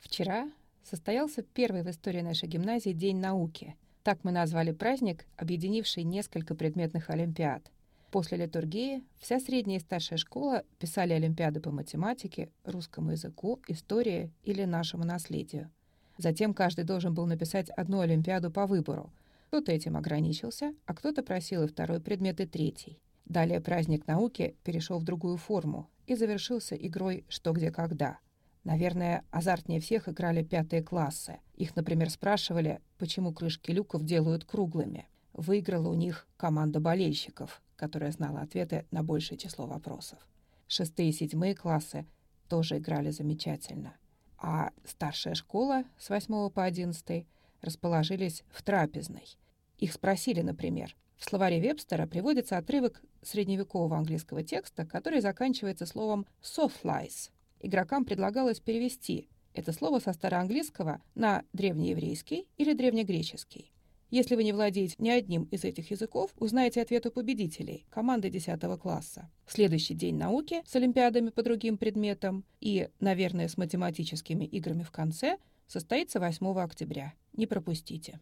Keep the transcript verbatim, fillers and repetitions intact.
Вчера состоялся первый в истории нашей гимназии День науки. Так мы назвали праздник, объединивший несколько предметных олимпиад. После литургии вся средняя и старшая школа писали олимпиады по математике, русскому языку, истории или нашему наследию. Затем каждый должен был написать одну олимпиаду по выбору. Кто-то этим ограничился, а кто-то просил и второй предмет, и третий. Далее праздник науки перешел в другую форму и завершился игрой «Что, где, когда». Наверное, азартнее всех играли пятые классы. Их, например, спрашивали, почему крышки люков делают круглыми. Выиграла у них команда болельщиков, которая знала ответы на большее число вопросов. Шестые и седьмые классы тоже играли замечательно. А старшая школа с восьмого по одиннадцатый расположились в трапезной. Их спросили, например, в словаре Вебстера приводится отрывок средневекового английского текста, который заканчивается словом «sawflies». Игрокам предлагалось перевести это слово со староанглийского на древнееврейский или древнегреческий. Если вы не владеете ни одним из этих языков, узнаете ответ у победителей, команды десятого класса. Следующий день науки с олимпиадами по другим предметам и, наверное, с математическими играми в конце состоится восьмого октября. Не пропустите.